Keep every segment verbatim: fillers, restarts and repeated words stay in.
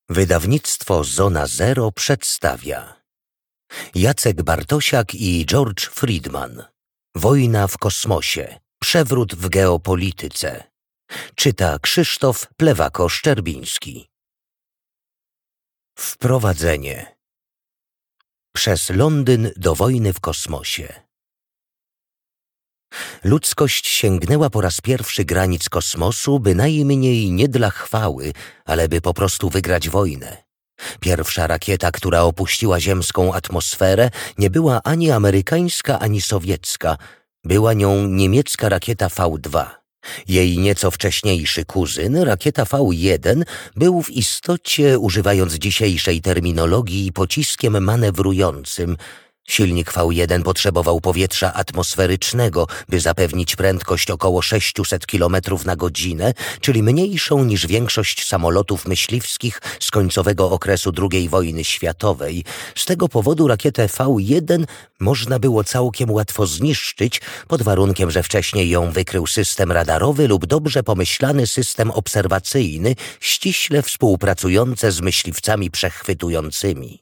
Wydawnictwo Zona Zero przedstawia Jacek Bartosiak i George Friedman. Wojna w kosmosie. Przewrót w geopolityce. Czyta Krzysztof Plewako-Szczerbiński. Wprowadzenie. Przez Londyn do wojny w kosmosie. Ludzkość sięgnęła po raz pierwszy granic kosmosu, bynajmniej nie dla chwały, ale by po prostu wygrać wojnę. Pierwsza rakieta, która opuściła ziemską atmosferę, nie była ani amerykańska, ani sowiecka. Była nią niemiecka rakieta V dwa. Jej nieco wcześniejszy kuzyn, rakieta V jeden, był w istocie, używając dzisiejszej terminologii, pociskiem manewrującym. Silnik V jeden potrzebował powietrza atmosferycznego, by zapewnić prędkość około sześćset kilometrów na godzinę, czyli mniejszą niż większość samolotów myśliwskich z końcowego okresu drugiej wojny światowej. Z tego powodu rakietę V jeden można było całkiem łatwo zniszczyć, pod warunkiem, że wcześniej ją wykrył system radarowy lub dobrze pomyślany system obserwacyjny, ściśle współpracujący z myśliwcami przechwytującymi.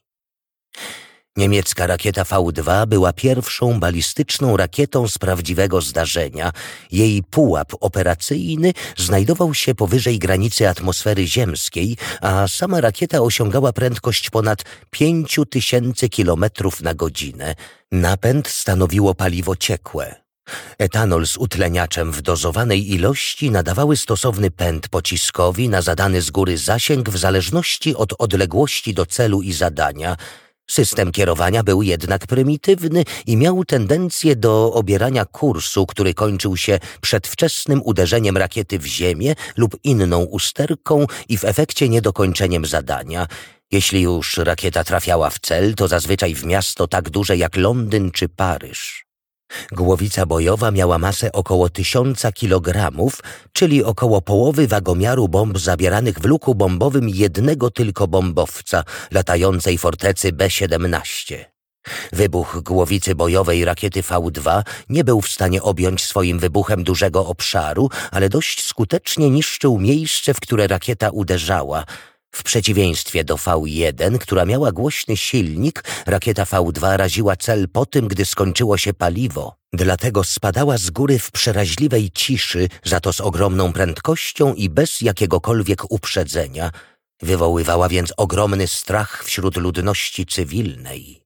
Niemiecka rakieta V dwa była pierwszą balistyczną rakietą z prawdziwego zdarzenia. Jej pułap operacyjny znajdował się powyżej granicy atmosfery ziemskiej, a sama rakieta osiągała prędkość ponad pięć tysięcy kilometrów na godzinę. Napęd stanowiło paliwo ciekłe. Etanol z utleniaczem w dozowanej ilości nadawały stosowny pęd pociskowi na zadany z góry zasięg w zależności od odległości do celu i zadania. System kierowania był jednak prymitywny i miał tendencję do obierania kursu, który kończył się przedwczesnym uderzeniem rakiety w ziemię lub inną usterką i w efekcie niedokończeniem zadania. Jeśli już rakieta trafiała w cel, to zazwyczaj w miasto tak duże jak Londyn czy Paryż. Głowica bojowa miała masę około tysiąca kilogramów, czyli około połowy wagomiaru bomb zabieranych w luku bombowym jednego tylko bombowca, latającej fortecy B siedemnaście. Wybuch głowicy bojowej rakiety V dwa nie był w stanie objąć swoim wybuchem dużego obszaru, ale dość skutecznie niszczył miejsce, w które rakieta uderzała. W przeciwieństwie do V jeden, która miała głośny silnik, rakieta V dwa raziła cel po tym, gdy skończyło się paliwo. Dlatego spadała z góry w przeraźliwej ciszy, za to z ogromną prędkością i bez jakiegokolwiek uprzedzenia. Wywoływała więc ogromny strach wśród ludności cywilnej.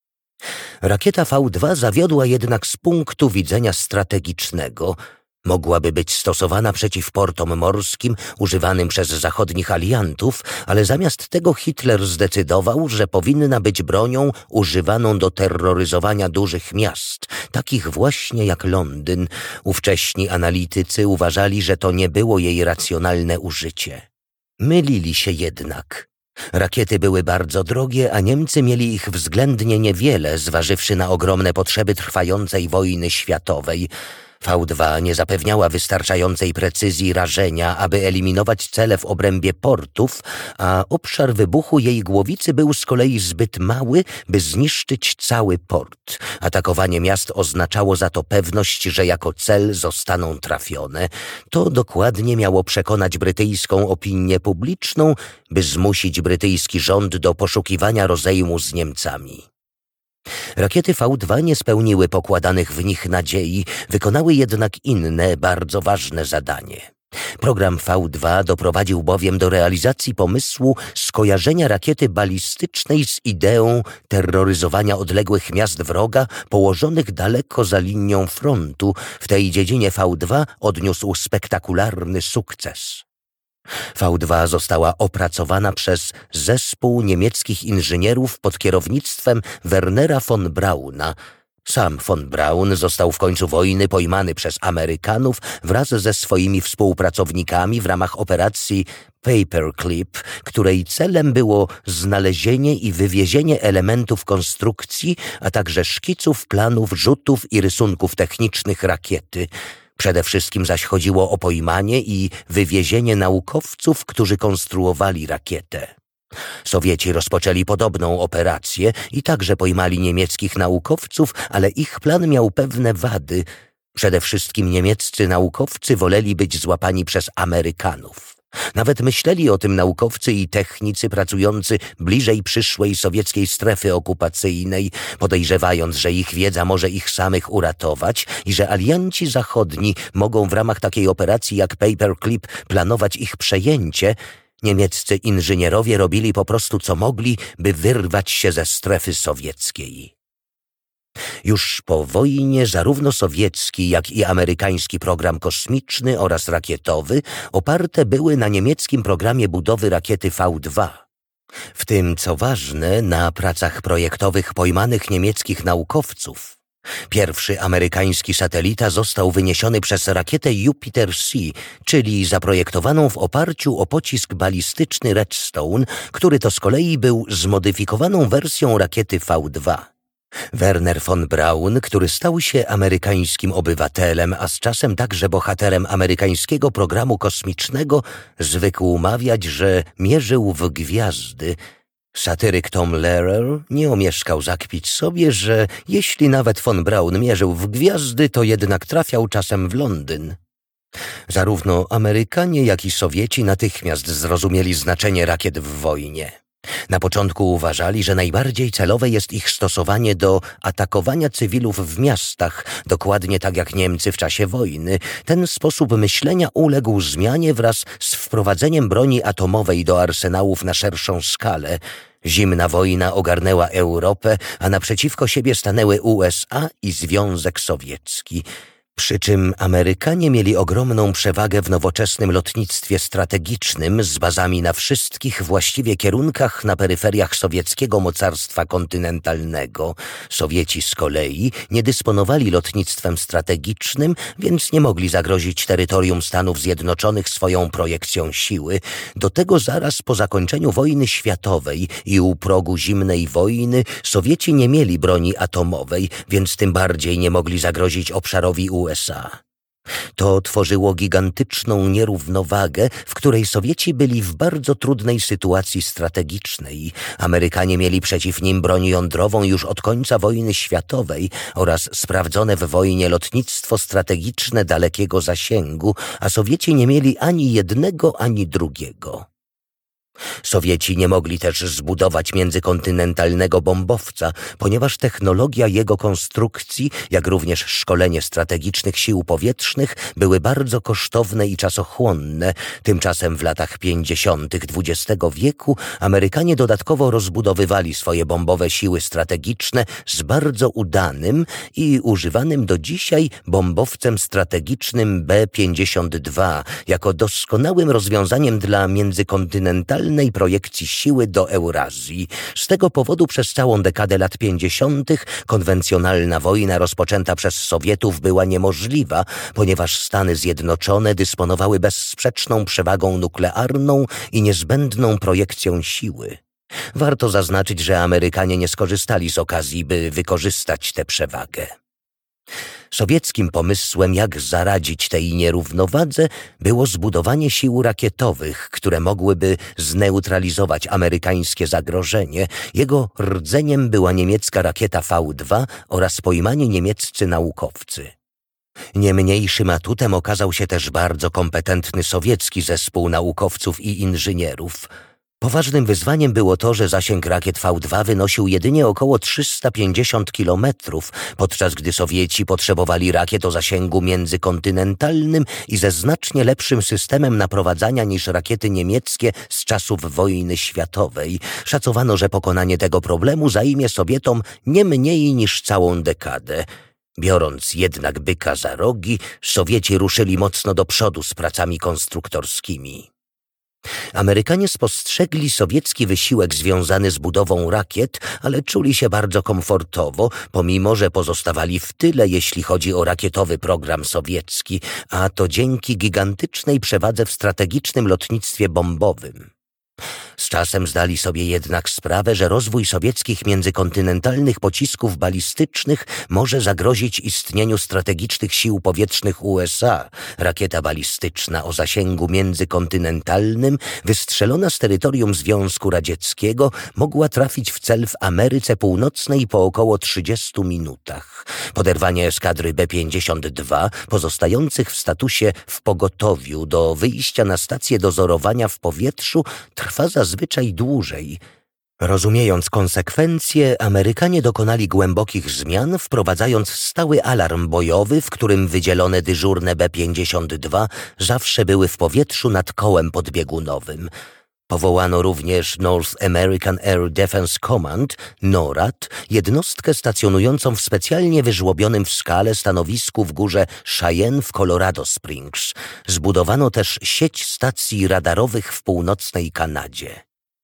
Rakieta V dwa zawiodła jednak z punktu widzenia strategicznego. Mogłaby być stosowana przeciw portom morskim używanym przez zachodnich aliantów, ale zamiast tego Hitler zdecydował, że powinna być bronią używaną do terroryzowania dużych miast, takich właśnie jak Londyn. Ówcześni analitycy uważali, że to nie było jej racjonalne użycie. Mylili się jednak. Rakiety były bardzo drogie, a Niemcy mieli ich względnie niewiele, zważywszy na ogromne potrzeby trwającej wojny światowej. V dwa nie zapewniała wystarczającej precyzji rażenia, aby eliminować cele w obrębie portów, a obszar wybuchu jej głowicy był z kolei zbyt mały, by zniszczyć cały port. Atakowanie miast oznaczało za to pewność, że jako cel zostaną trafione. To dokładnie miało przekonać brytyjską opinię publiczną, by zmusić brytyjski rząd do poszukiwania rozejmu z Niemcami. Rakiety V dwa nie spełniły pokładanych w nich nadziei, wykonały jednak inne, bardzo ważne zadanie. Program V dwa doprowadził bowiem do realizacji pomysłu skojarzenia rakiety balistycznej z ideą terroryzowania odległych miast wroga położonych daleko za linią frontu. W tej dziedzinie V dwa odniósł spektakularny sukces. V dwa została opracowana przez zespół niemieckich inżynierów pod kierownictwem Wernera von Brauna. Sam von Braun został w końcu wojny pojmany przez Amerykanów wraz ze swoimi współpracownikami w ramach operacji Paperclip, której celem było znalezienie i wywiezienie elementów konstrukcji, a także szkiców, planów, rzutów i rysunków technicznych rakiety. Przede wszystkim zaś chodziło o pojmanie i wywiezienie naukowców, którzy konstruowali rakietę. Sowieci rozpoczęli podobną operację i także pojmali niemieckich naukowców, ale ich plan miał pewne wady. Przede wszystkim niemieccy naukowcy woleli być złapani przez Amerykanów. Nawet myśleli o tym naukowcy i technicy pracujący bliżej przyszłej sowieckiej strefy okupacyjnej, podejrzewając, że ich wiedza może ich samych uratować i że alianci zachodni mogą w ramach takiej operacji jak Paperclip planować ich przejęcie. Niemieccy inżynierowie robili po prostu co mogli, by wyrwać się ze strefy sowieckiej. Już po wojnie zarówno sowiecki, jak i amerykański program kosmiczny oraz rakietowy oparte były na niemieckim programie budowy rakiety V dwa. W tym, co ważne, na pracach projektowych pojmanych niemieckich naukowców. Pierwszy amerykański satelita został wyniesiony przez rakietę Jupiter-C, czyli zaprojektowaną w oparciu o pocisk balistyczny Redstone, który to z kolei był zmodyfikowaną wersją rakiety V dwa. Werner von Braun, który stał się amerykańskim obywatelem, a z czasem także bohaterem amerykańskiego programu kosmicznego, zwykł mawiać, że mierzył w gwiazdy. Satyryk Tom Lehrer nie omieszkał zakpić sobie, że jeśli nawet von Braun mierzył w gwiazdy, to jednak trafiał czasem w Londyn. Zarówno Amerykanie, jak i Sowieci natychmiast zrozumieli znaczenie rakiet w wojnie. Na początku uważali, że najbardziej celowe jest ich stosowanie do atakowania cywilów w miastach, dokładnie tak jak Niemcy w czasie wojny. Ten sposób myślenia uległ zmianie wraz z wprowadzeniem broni atomowej do arsenałów na szerszą skalę. Zimna wojna ogarnęła Europę, a naprzeciwko siebie stanęły U S A i Związek Sowiecki. Przy czym Amerykanie mieli ogromną przewagę w nowoczesnym lotnictwie strategicznym z bazami na wszystkich właściwie kierunkach na peryferiach sowieckiego mocarstwa kontynentalnego. Sowieci z kolei nie dysponowali lotnictwem strategicznym, więc nie mogli zagrozić terytorium Stanów Zjednoczonych swoją projekcją siły. Do tego zaraz po zakończeniu wojny światowej i u progu zimnej wojny Sowieci nie mieli broni atomowej, więc tym bardziej nie mogli zagrozić obszarowi U S A. To tworzyło gigantyczną nierównowagę, w której Sowieci byli w bardzo trudnej sytuacji strategicznej. Amerykanie mieli przeciw nim broń jądrową już od końca wojny światowej oraz sprawdzone w wojnie lotnictwo strategiczne dalekiego zasięgu, a Sowieci nie mieli ani jednego, ani drugiego. Sowieci nie mogli też zbudować międzykontynentalnego bombowca, ponieważ technologia jego konstrukcji, jak również szkolenie strategicznych sił powietrznych były bardzo kosztowne i czasochłonne. Tymczasem w latach pięćdziesiątych dwudziestego wieku Amerykanie dodatkowo rozbudowywali swoje bombowe siły strategiczne z bardzo udanym i używanym do dzisiaj bombowcem strategicznym B pięćdziesiąt dwa jako doskonałym rozwiązaniem dla międzykontynentalnej projekcji siły do Eurazji. Z tego powodu przez całą dekadę lat pięćdziesiątych konwencjonalna wojna rozpoczęta przez Sowietów była niemożliwa, ponieważ Stany Zjednoczone dysponowały bezsprzeczną przewagą nuklearną i niezbędną projekcją siły. Warto zaznaczyć, że Amerykanie nie skorzystali z okazji, by wykorzystać tę przewagę. Sowieckim pomysłem, jak zaradzić tej nierównowadze, było zbudowanie sił rakietowych, które mogłyby zneutralizować amerykańskie zagrożenie. Jego rdzeniem była niemiecka rakieta V dwa oraz pojmani niemieccy naukowcy. Nie mniejszym atutem okazał się też bardzo kompetentny sowiecki zespół naukowców i inżynierów. Poważnym wyzwaniem było to, że zasięg rakiet V dwa wynosił jedynie około trzysta pięćdziesiąt kilometrów, podczas gdy Sowieci potrzebowali rakiet o zasięgu międzykontynentalnym i ze znacznie lepszym systemem naprowadzania niż rakiety niemieckie z czasów wojny światowej. Szacowano, że pokonanie tego problemu zajmie Sowietom nie mniej niż całą dekadę. Biorąc jednak byka za rogi, Sowieci ruszyli mocno do przodu z pracami konstruktorskimi. Amerykanie spostrzegli sowiecki wysiłek związany z budową rakiet, ale czuli się bardzo komfortowo, pomimo że pozostawali w tyle, jeśli chodzi o rakietowy program sowiecki, a to dzięki gigantycznej przewadze w strategicznym lotnictwie bombowym. Z czasem zdali sobie jednak sprawę, że rozwój sowieckich międzykontynentalnych pocisków balistycznych może zagrozić istnieniu strategicznych sił powietrznych U S A. Rakieta balistyczna o zasięgu międzykontynentalnym, wystrzelona z terytorium Związku Radzieckiego, mogła trafić w cel w Ameryce Północnej po około trzydziestu minutach. Poderwanie eskadry B pięćdziesiąt dwa, pozostających w statusie w pogotowiu do wyjścia na stację dozorowania w powietrzu, trwa zazwyczaj dłużej. Rozumiejąc konsekwencje, Amerykanie dokonali głębokich zmian, wprowadzając stały alarm bojowy, w którym wydzielone dyżurne B pięćdziesiąt dwa zawsze były w powietrzu nad kołem podbiegunowym. Powołano również North American Air Defense Command, NORAD, jednostkę stacjonującą w specjalnie wyżłobionym w skale stanowisku w górze Cheyenne w Colorado Springs. Zbudowano też sieć stacji radarowych w północnej Kanadzie.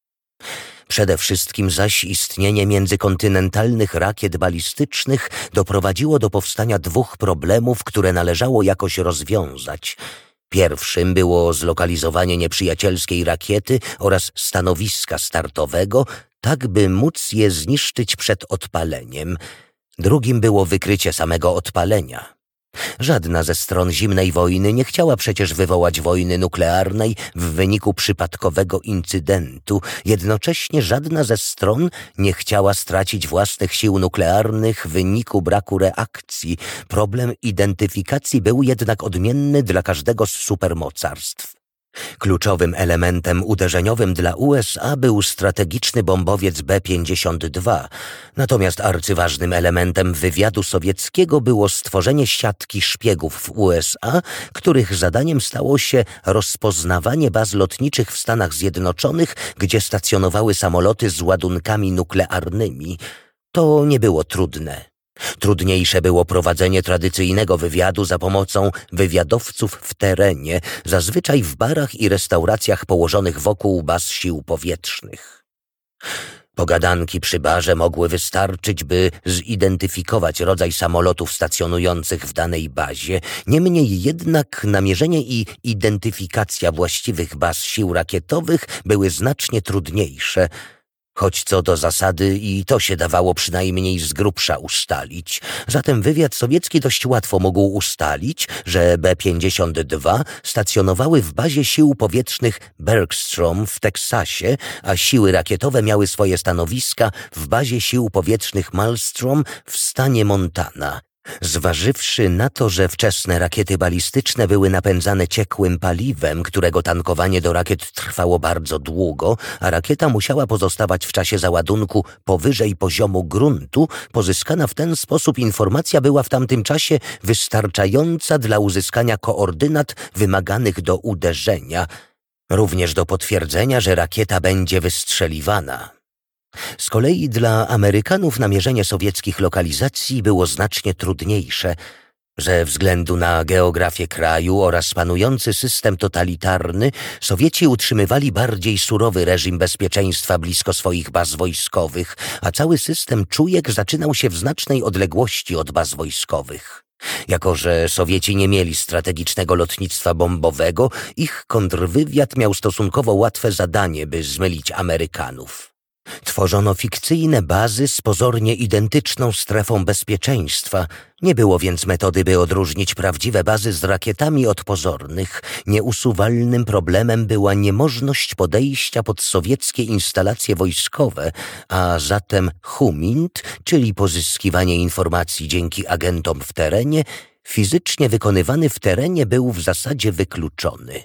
Przede wszystkim zaś istnienie międzykontynentalnych rakiet balistycznych doprowadziło do powstania dwóch problemów, które należało jakoś rozwiązać. Pierwszym było zlokalizowanie nieprzyjacielskiej rakiety oraz stanowiska startowego, tak by móc je zniszczyć przed odpaleniem. Drugim było wykrycie samego odpalenia. Żadna ze stron zimnej wojny nie chciała przecież wywołać wojny nuklearnej w wyniku przypadkowego incydentu. Jednocześnie żadna ze stron nie chciała stracić własnych sił nuklearnych w wyniku braku reakcji. Problem identyfikacji był jednak odmienny dla każdego z supermocarstw. Kluczowym elementem uderzeniowym dla U S A był strategiczny bombowiec B pięćdziesiąt dwa, natomiast arcyważnym elementem wywiadu sowieckiego było stworzenie siatki szpiegów w U S A, których zadaniem stało się rozpoznawanie baz lotniczych w Stanach Zjednoczonych, gdzie stacjonowały samoloty z ładunkami nuklearnymi. To nie było trudne. Trudniejsze było prowadzenie tradycyjnego wywiadu za pomocą wywiadowców w terenie, zazwyczaj w barach i restauracjach położonych wokół baz sił powietrznych. Pogadanki przy barze mogły wystarczyć, by zidentyfikować rodzaj samolotów stacjonujących w danej bazie. Niemniej jednak namierzenie i identyfikacja właściwych baz sił rakietowych były znacznie trudniejsze. Choć co do zasady i to się dawało przynajmniej z grubsza ustalić. Zatem wywiad sowiecki dość łatwo mógł ustalić, że B pięćdziesiąt dwa stacjonowały w bazie sił powietrznych Bergstrom w Teksasie, a siły rakietowe miały swoje stanowiska w bazie sił powietrznych Malmstrom w stanie Montana. Zważywszy na to, że wczesne rakiety balistyczne były napędzane ciekłym paliwem, którego tankowanie do rakiet trwało bardzo długo, a rakieta musiała pozostawać w czasie załadunku powyżej poziomu gruntu, pozyskana w ten sposób informacja była w tamtym czasie wystarczająca dla uzyskania koordynat wymaganych do uderzenia, również do potwierdzenia, że rakieta będzie wystrzeliwana. Z kolei dla Amerykanów namierzenie sowieckich lokalizacji było znacznie trudniejsze. Ze względu na geografię kraju oraz panujący system totalitarny, Sowieci utrzymywali bardziej surowy reżim bezpieczeństwa blisko swoich baz wojskowych, a cały system czujek zaczynał się w znacznej odległości od baz wojskowych. Jako że Sowieci nie mieli strategicznego lotnictwa bombowego, ich kontrwywiad miał stosunkowo łatwe zadanie, by zmylić Amerykanów. Tworzono fikcyjne bazy z pozornie identyczną strefą bezpieczeństwa. Nie było więc metody, by odróżnić prawdziwe bazy z rakietami od pozornych. Nieusuwalnym problemem była niemożność podejścia pod sowieckie instalacje wojskowe, a zatem HUMINT, czyli pozyskiwanie informacji dzięki agentom w terenie, fizycznie wykonywany w terenie był w zasadzie wykluczony.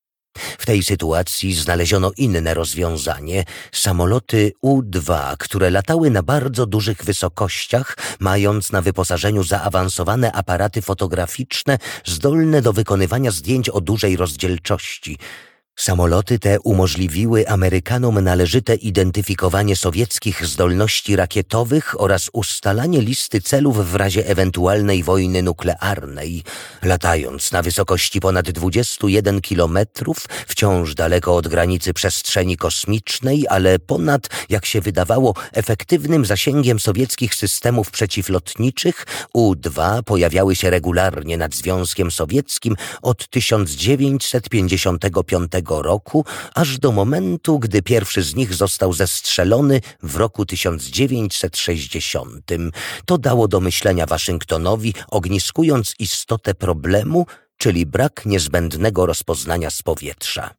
W tej sytuacji znaleziono inne rozwiązanie – samoloty U dwa, które latały na bardzo dużych wysokościach, mając na wyposażeniu zaawansowane aparaty fotograficzne zdolne do wykonywania zdjęć o dużej rozdzielczości. Samoloty te umożliwiły Amerykanom należyte identyfikowanie sowieckich zdolności rakietowych oraz ustalanie listy celów w razie ewentualnej wojny nuklearnej. Latając na wysokości ponad dwudziestu jeden kilometrów, wciąż daleko od granicy przestrzeni kosmicznej, ale ponad, jak się wydawało, efektywnym zasięgiem sowieckich systemów przeciwlotniczych, U dwa pojawiały się regularnie nad Związkiem Sowieckim od tysiąc dziewięćset pięćdziesiątego piątego każdego roku, aż do momentu, gdy pierwszy z nich został zestrzelony w roku tysiąc dziewięćset sześćdziesiątym. To dało do myślenia Waszyngtonowi, ogniskując istotę problemu, czyli brak niezbędnego rozpoznania z powietrza.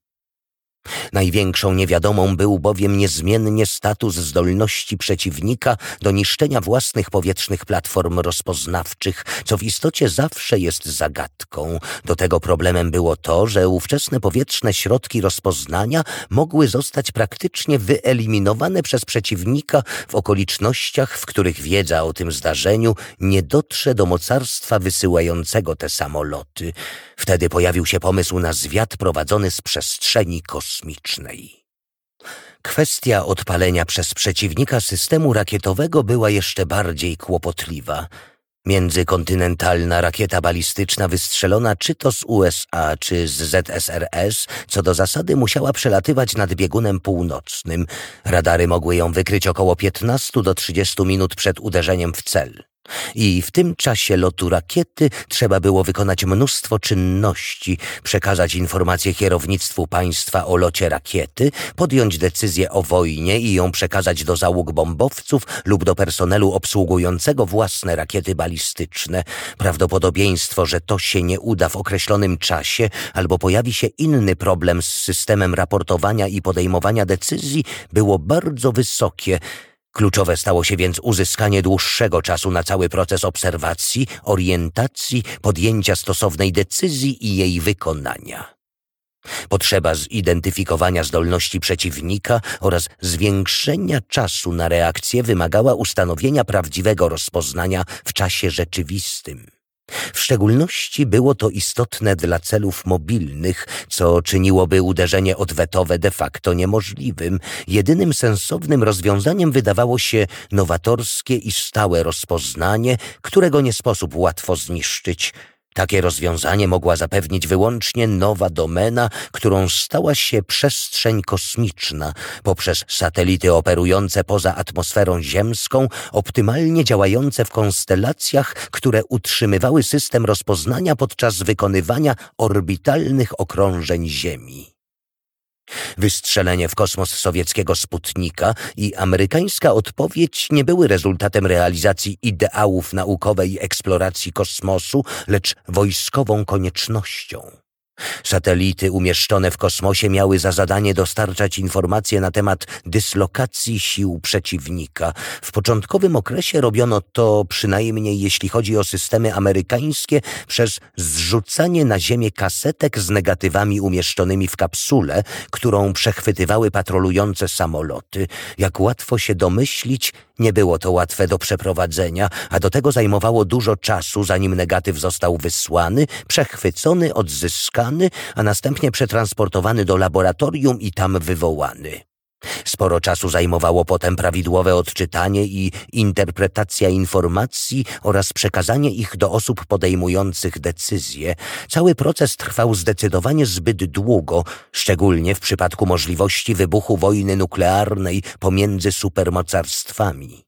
Największą niewiadomą był bowiem niezmiennie status zdolności przeciwnika do niszczenia własnych powietrznych platform rozpoznawczych, co w istocie zawsze jest zagadką. Do tego problemem było to, że ówczesne powietrzne środki rozpoznania mogły zostać praktycznie wyeliminowane przez przeciwnika w okolicznościach, w których wiedza o tym zdarzeniu nie dotrze do mocarstwa wysyłającego te samoloty. Wtedy pojawił się pomysł na zwiat prowadzony z przestrzeni kosmicznej. Kwestia odpalenia przez przeciwnika systemu rakietowego była jeszcze bardziej kłopotliwa. Międzykontynentalna rakieta balistyczna wystrzelona czy to z U S A, czy z Z S R S, co do zasady musiała przelatywać nad biegunem północnym. Radary mogły ją wykryć około piętnaście do trzydziestu minut przed uderzeniem w cel. I w tym czasie lotu rakiety trzeba było wykonać mnóstwo czynności, przekazać informacje kierownictwu państwa o locie rakiety, podjąć decyzję o wojnie i ją przekazać do załóg bombowców lub do personelu obsługującego własne rakiety balistyczne. Prawdopodobieństwo, że to się nie uda w określonym czasie albo pojawi się inny problem z systemem raportowania i podejmowania decyzji, było bardzo wysokie. Kluczowe stało się więc uzyskanie dłuższego czasu na cały proces obserwacji, orientacji, podjęcia stosownej decyzji i jej wykonania. Potrzeba zidentyfikowania zdolności przeciwnika oraz zwiększenia czasu na reakcję wymagała ustanowienia prawdziwego rozpoznania w czasie rzeczywistym. W szczególności było to istotne dla celów mobilnych, co czyniłoby uderzenie odwetowe de facto niemożliwym. Jedynym sensownym rozwiązaniem wydawało się nowatorskie i stałe rozpoznanie, którego nie sposób łatwo zniszczyć. Takie rozwiązanie mogła zapewnić wyłącznie nowa domena, którą stała się przestrzeń kosmiczna, poprzez satelity operujące poza atmosferą ziemską, optymalnie działające w konstelacjach, które utrzymywały system rozpoznania podczas wykonywania orbitalnych okrążeń Ziemi. Wystrzelenie w kosmos sowieckiego Sputnika i amerykańska odpowiedź nie były rezultatem realizacji ideałów naukowej eksploracji kosmosu, lecz wojskową koniecznością. Satelity umieszczone w kosmosie miały za zadanie dostarczać informacje na temat dyslokacji sił przeciwnika. W początkowym okresie robiono to, przynajmniej jeśli chodzi o systemy amerykańskie, przez zrzucanie na ziemię kasetek z negatywami umieszczonymi w kapsule, którą przechwytywały patrolujące samoloty. Jak łatwo się domyślić, nie było to łatwe do przeprowadzenia, a do tego zajmowało dużo czasu, zanim negatyw został wysłany, przechwycony, odzyskany, a następnie przetransportowany do laboratorium i tam wywołany. Sporo czasu zajmowało potem prawidłowe odczytanie i interpretacja informacji oraz przekazanie ich do osób podejmujących decyzje. Cały proces trwał zdecydowanie zbyt długo, szczególnie w przypadku możliwości wybuchu wojny nuklearnej pomiędzy supermocarstwami.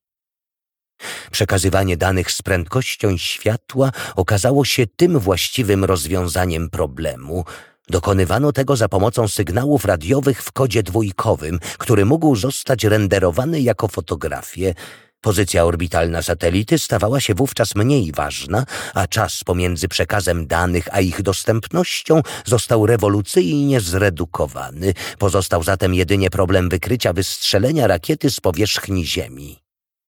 Przekazywanie danych z prędkością światła okazało się tym właściwym rozwiązaniem problemu. Dokonywano tego za pomocą sygnałów radiowych w kodzie dwójkowym, który mógł zostać renderowany jako fotografie. Pozycja orbitalna satelity stawała się wówczas mniej ważna, a czas pomiędzy przekazem danych a ich dostępnością został rewolucyjnie zredukowany. Pozostał zatem jedynie problem wykrycia wystrzelenia rakiety z powierzchni Ziemi.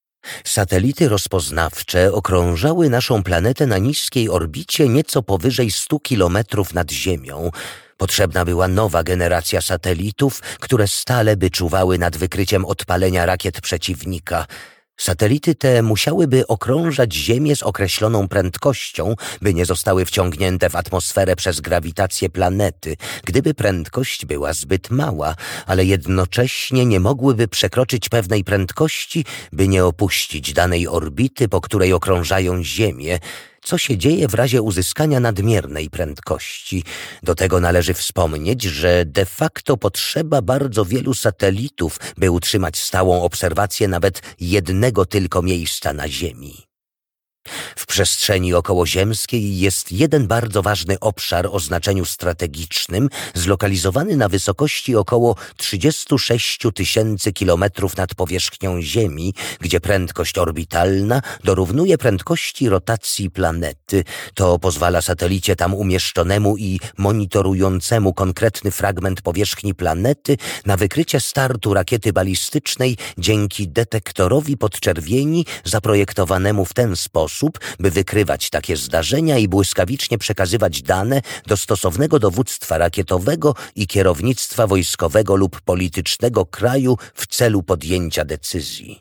Satelity rozpoznawcze okrążały naszą planetę na niskiej orbicie nieco powyżej stu kilometrów nad Ziemią. Potrzebna była nowa generacja satelitów, które stale by czuwały nad wykryciem odpalenia rakiet przeciwnika. Satelity te musiałyby okrążać Ziemię z określoną prędkością, by nie zostały wciągnięte w atmosferę przez grawitację planety, gdyby prędkość była zbyt mała, ale jednocześnie nie mogłyby przekroczyć pewnej prędkości, by nie opuścić danej orbity, po której okrążają Ziemię. Co się dzieje w razie uzyskania nadmiernej prędkości? Do tego należy wspomnieć, że de facto potrzeba bardzo wielu satelitów, by utrzymać stałą obserwację nawet jednego tylko miejsca na Ziemi. W przestrzeni okołoziemskiej jest jeden bardzo ważny obszar o znaczeniu strategicznym, zlokalizowany na wysokości około trzydziestu sześciu tysięcy kilometrów nad powierzchnią Ziemi, gdzie prędkość orbitalna dorównuje prędkości rotacji planety. To pozwala satelicie tam umieszczonemu i monitorującemu konkretny fragment powierzchni planety na wykrycie startu rakiety balistycznej dzięki detektorowi podczerwieni zaprojektowanemu w ten sposób, by wykrywać takie zdarzenia i błyskawicznie przekazywać dane do stosownego dowództwa rakietowego i kierownictwa wojskowego lub politycznego kraju w celu podjęcia decyzji.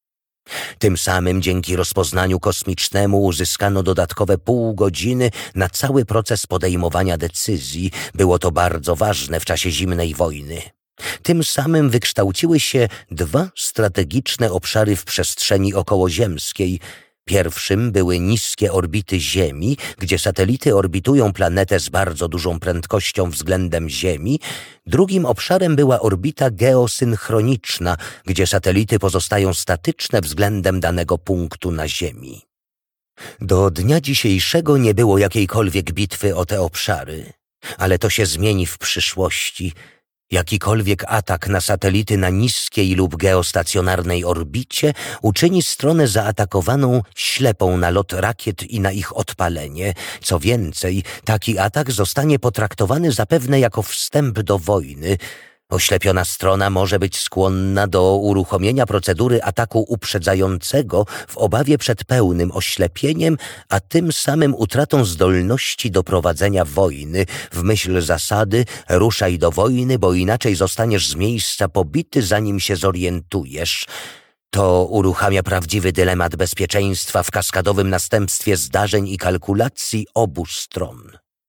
Tym samym dzięki rozpoznaniu kosmicznemu uzyskano dodatkowe pół godziny na cały proces podejmowania decyzji. Było to bardzo ważne w czasie zimnej wojny. Tym samym wykształciły się dwa strategiczne obszary w przestrzeni okołoziemskiej. Pierwszym były niskie orbity Ziemi, gdzie satelity orbitują planetę z bardzo dużą prędkością względem Ziemi. Drugim obszarem była orbita geosynchroniczna, gdzie satelity pozostają statyczne względem danego punktu na Ziemi. Do dnia dzisiejszego nie było jakiejkolwiek bitwy o te obszary, ale to się zmieni w przyszłości. Jakikolwiek atak na satelity na niskiej lub geostacjonarnej orbicie uczyni stronę zaatakowaną ślepą na lot rakiet i na ich odpalenie. Co więcej, taki atak zostanie potraktowany zapewne jako wstęp do wojny. Oślepiona strona może być skłonna do uruchomienia procedury ataku uprzedzającego w obawie przed pełnym oślepieniem, a tym samym utratą zdolności do prowadzenia wojny w myśl zasady ruszaj do wojny, bo inaczej zostaniesz z miejsca pobity, zanim się zorientujesz. To uruchamia prawdziwy dylemat bezpieczeństwa w kaskadowym następstwie zdarzeń i kalkulacji obu stron.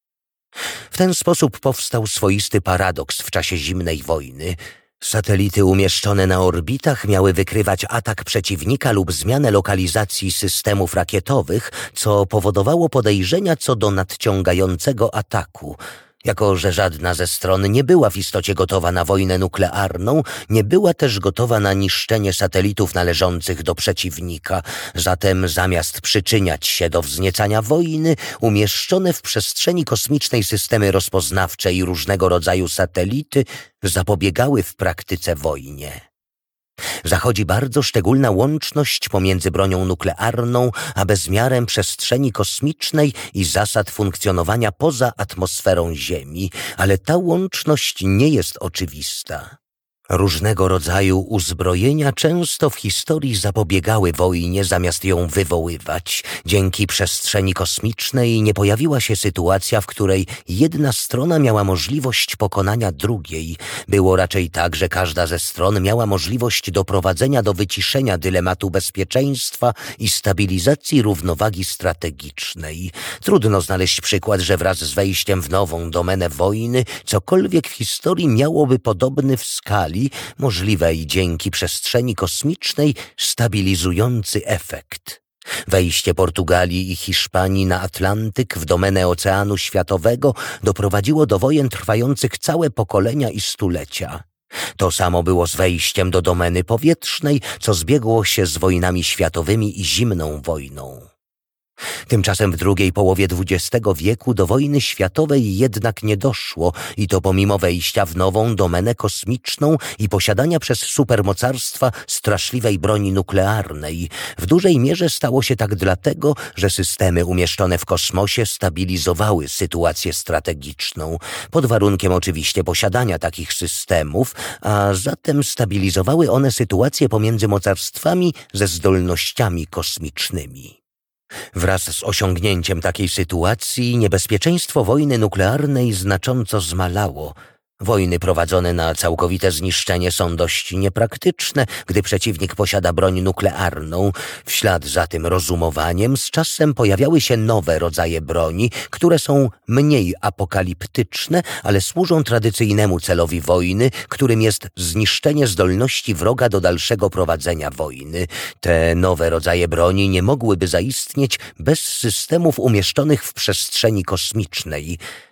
W ten sposób powstał swoisty paradoks w czasie zimnej wojny. Satelity umieszczone na orbitach miały wykrywać atak przeciwnika lub zmianę lokalizacji systemów rakietowych, co powodowało podejrzenia co do nadciągającego ataku. Jako że żadna ze stron nie była w istocie gotowa na wojnę nuklearną, nie była też gotowa na niszczenie satelitów należących do przeciwnika. Zatem zamiast przyczyniać się do wzniecania wojny, umieszczone w przestrzeni kosmicznej systemy rozpoznawcze i różnego rodzaju satelity zapobiegały w praktyce wojnie. Zachodzi bardzo szczególna łączność pomiędzy bronią nuklearną a bezmiarem przestrzeni kosmicznej i zasad funkcjonowania poza atmosferą Ziemi, ale ta łączność nie jest oczywista. Różnego rodzaju uzbrojenia często w historii zapobiegały wojnie zamiast ją wywoływać. Dzięki przestrzeni kosmicznej nie pojawiła się sytuacja, w której jedna strona miała możliwość pokonania drugiej. Było raczej tak, że każda ze stron miała możliwość doprowadzenia do wyciszenia dylematu bezpieczeństwa i stabilizacji równowagi strategicznej. Trudno znaleźć przykład, że wraz z wejściem w nową domenę wojny cokolwiek w historii miałoby podobny w skali możliwej dzięki przestrzeni kosmicznej stabilizujący efekt. Wejście Portugalii i Hiszpanii na Atlantyk w domenę Oceanu Światowego doprowadziło do wojen trwających całe pokolenia i stulecia. To samo było z wejściem do domeny powietrznej, co zbiegło się z wojnami światowymi i zimną wojną. Tymczasem w drugiej połowie dwudziestego wieku do wojny światowej jednak nie doszło i to pomimo wejścia w nową domenę kosmiczną i posiadania przez supermocarstwa straszliwej broni nuklearnej. W dużej mierze stało się tak dlatego, że systemy umieszczone w kosmosie stabilizowały sytuację strategiczną, pod warunkiem oczywiście posiadania takich systemów, a zatem stabilizowały one sytuację pomiędzy mocarstwami ze zdolnościami kosmicznymi. Wraz z osiągnięciem takiej sytuacji niebezpieczeństwo wojny nuklearnej znacząco zmalało. Wojny prowadzone na całkowite zniszczenie są dość niepraktyczne, gdy przeciwnik posiada broń nuklearną. W ślad za tym rozumowaniem z czasem pojawiały się nowe rodzaje broni, które są mniej apokaliptyczne, ale służą tradycyjnemu celowi wojny, którym jest zniszczenie zdolności wroga do dalszego prowadzenia wojny. Te nowe rodzaje broni nie mogłyby zaistnieć bez systemów umieszczonych w przestrzeni kosmicznej.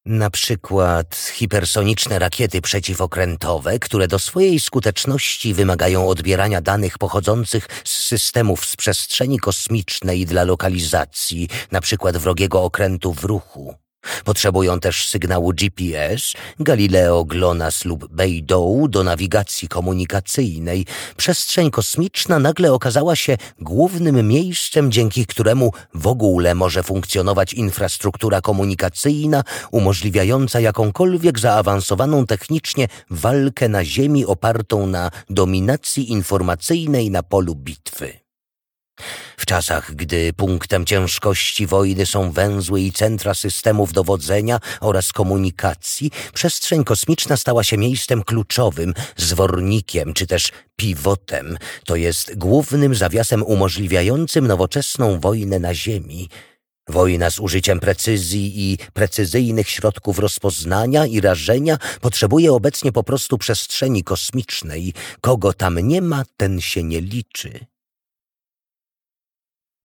Na przykład hipersoniczne rakiety przeciwokrętowe, które do swojej skuteczności wymagają odbierania danych pochodzących z systemów z przestrzeni kosmicznej dla lokalizacji, na przykład wrogiego okrętu w ruchu. Potrzebują też sygnału G P S, Galileo, GLONASS lub Beidou do nawigacji komunikacyjnej. Przestrzeń kosmiczna nagle okazała się głównym miejscem, dzięki któremu w ogóle może funkcjonować infrastruktura komunikacyjna umożliwiająca jakąkolwiek zaawansowaną technicznie walkę na Ziemi opartą na dominacji informacyjnej na polu bitwy. W czasach, gdy punktem ciężkości wojny są węzły i centra systemów dowodzenia oraz komunikacji, przestrzeń kosmiczna stała się miejscem kluczowym, zwornikiem czy też pivotem, to jest głównym zawiasem umożliwiającym nowoczesną wojnę na Ziemi. Wojna z użyciem precyzji i precyzyjnych środków rozpoznania i rażenia potrzebuje obecnie po prostu przestrzeni kosmicznej. Kogo tam nie ma, ten się nie liczy.